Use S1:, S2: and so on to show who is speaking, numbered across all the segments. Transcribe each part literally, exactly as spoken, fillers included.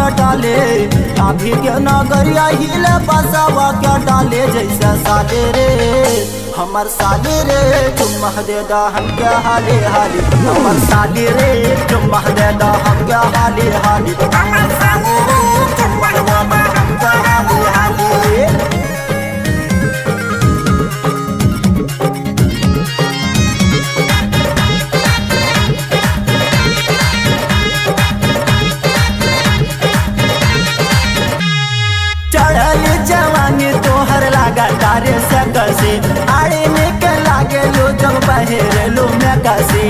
S1: क्या डाले अभी के नगरिया हिले बसावा क्या डाले जैसा साले रे हमर साले रे चुम्मा दे दा हम क्या हाले हाली हमर साले रे चुम्मा दे दा हम क्या हाले हाली हमर साले रे चुम्मा दे दा हम क्या हाले हाली। चढ़ल जवानी तोहर लागा तारे से कसे आड़े में के लागे लो जब बहेरे लो मैं कसे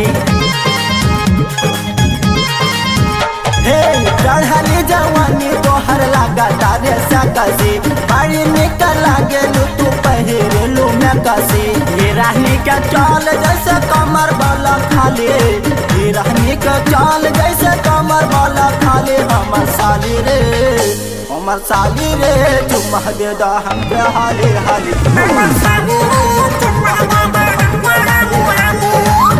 S1: हे चढ़ल जवानी तोहर लागा तारे से कसे आड़े में के लागे लो तू बहेरे लो मैं कसे ये रानी का चाल जैसे कमर वाला खाले ये रानी का चाल जैसे कमर वाला खाले हमर साले रे हमर साली रे चुम्मा दे दा हम क्या हाले हाले हमर साली रे चुम्मा दे दा हम क्या हाले हाले।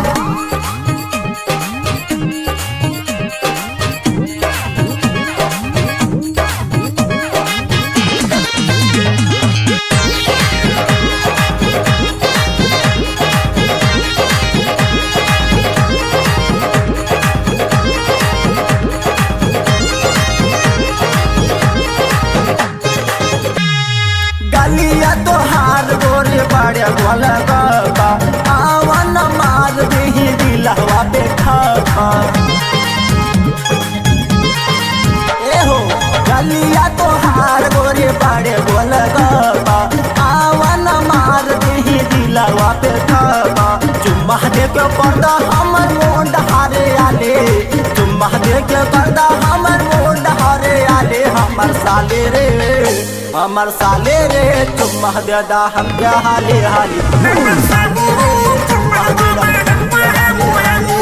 S1: गलिया तो हार गोरे बड़े वाला बाबा आवन मार दे दिलवा पे खापा ए हो गलिया तो हार गोरे बड़े वाला बाबा आवन मार दे दिलवा पे खापा चुम्मा दे के पर्दा हमर मोंड हारे आले चुम्मा दे के पर्दा हमर मोंड हारे आले हमर साले रे हमर साले रे चुम्मा दे दा हम क्या हाले हाली हमर साले रे चुम्मा दे दा हम क्या हाले हाली।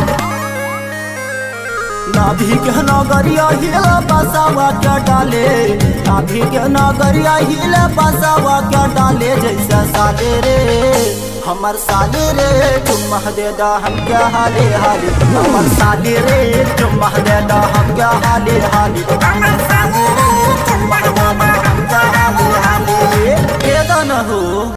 S1: नाभी के नगरिया हिले बसावा क्या डाले नाभी के नगरिया हिले बसावा क्या डाले जैसा साले रे हमर साले रे चुम्मा दे दा हम क्या हाले हाली हमर साले रे चुम्मा दे दा हम क्या हाले हाली हमर साले रे चुम्मा दे दा हम क्या हाले हाली। ये तो न हो